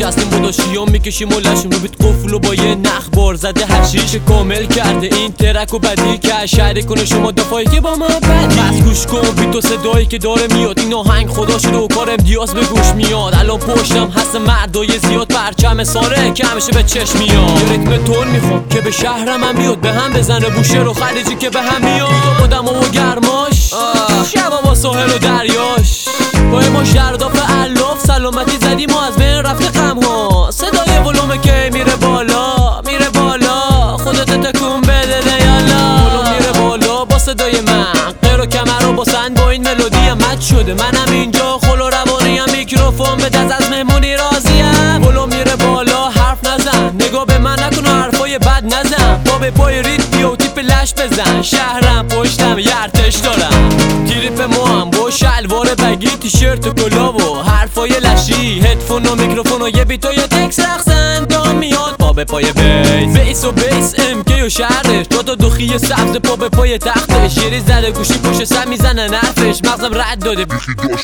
نشستیم با داشتیم میکشیم و لشیم رو بیت قفل و با یه نخ بار زده حشیش کامل کرده این ترک و بدی که شهری کنه شما دفاعی که با ما بدی. بس گوش کن بیت و صدایی که داره میاد این آهنگ خدا شده و کار امتیاز به گوش میاد. الان پشتم هست مردای زیاد پرچم ساره که همیشه به چشم میاد. یه ریتم تون میخوام که به شهرم هم بیاد به هم بزنه بوشهر و خلیجی که به هم میاد. با دما و گرماش شبا با ساحل و دریاش با ما شرداف الاف سلامتی زدیم و از بین رفته غم ها. صدای ولومه که میره بالا میره بالا خودت تکون بده یالا. ولوم میره بالا با صدای من غیر و کمر و باسن با این ملودی مد شده. منم اینجا خلو روانیم میکروفون به دست از مهمونی راضیم. ولوم میره بالا حرف نزن نگاه به من نکن و حرفای بد نزن. با به پای ریت بیا و تیپ لش بزن. شهرم پشتم یه ارتش دارم تریپ ما هم با شلوار بگی تیشرت و کلا و حرفای لشی هدفون و میکروفون و یه بیت و یه تکس رقصن دام میاد پا به پای بیس و بیس امکی و شهرش دو تا دوخی سبز پا به پای تختش. شیری زده گوشی پشت سر میزنه نرفش مغزم رد داده بیخی داشت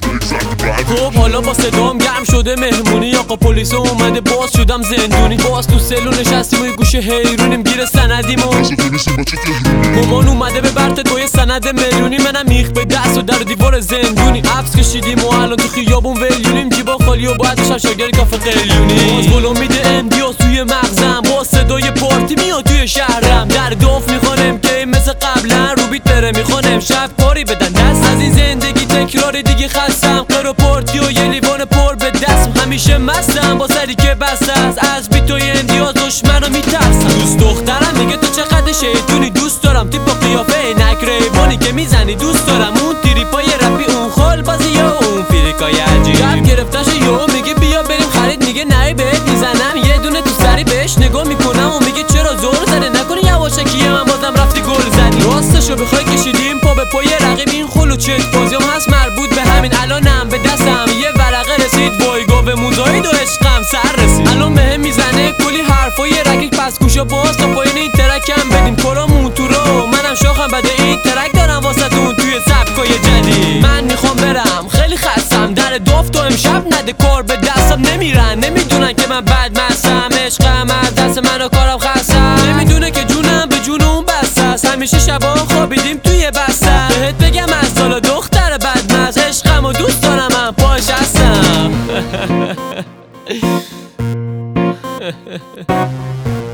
خب حالا با صدام گرم شده مهمونی آقا پلیس اومده باز شدم زندونی. باز تو سلو نشستیم و یه گوشه حیرونیم گیر سندیم و مامان اومده به برتت با یه سند میلیونی. منم میخ به دست و در دیوار زندونی عبس کشیدیم و الان تو خیابون ولیونیم جیبا خالی و باید بشم شاگرد کافه قلیونی. باز ولوم میده امتیاز توی مغزم با صدای پارتی میاد توی شهرم. در داف میخوانم که مثل قبلا رو بیت بره میخوانم شب کاری بدن دست از این زندگی تکرار دیگه خستم. قر و پارتی و یه لیوان پر به دستم همیشه مستم با سری که بسته است از بیت و امتیاز دشمنو میترسم. دوست دخترم میگه تو چقدر شیطونی دوست دارم تیپ با قیافه عینک ریبانی که میزنی دوست دارم اون تریپای رپی اون خال بازی یا اون فیلیکای عجیب. جب گرفتش یهو میگه بیا بریم خرید میگه نه بهت میزنم یه دونه تو سری بهش نگاه میکنم و میگه چرا زور زده نکنی یواشکیه من بازم رفتی گل زدی. راستشو بخوای کشیدیم پا به پای رقیب این خلو چک بازیام هست مربوط به همین. الانم به دستم یه ورقه رسید وایگا به موزایید و عشقم سر رسید. الان بهم میزنه کلی حرفای رقیق پس گوشو باز تا پایین این ترکم بدیم کلامون تو رو. منم شاخم بده این ترک دارم واسهتون توی سبکای جدید. من میخوام برم خیلی خستم در داف تو امشب نده کار به دستم نمیرن نمیدونن که من بد مستم عشقم از دست من و کارم خستم. نمیدونه که جونم به جون اون بسته است همیشه شبا خوابیدیم توی بسته. بهت بگم از سال دختر بدمست عشقم و دوست دارم من پاش هستم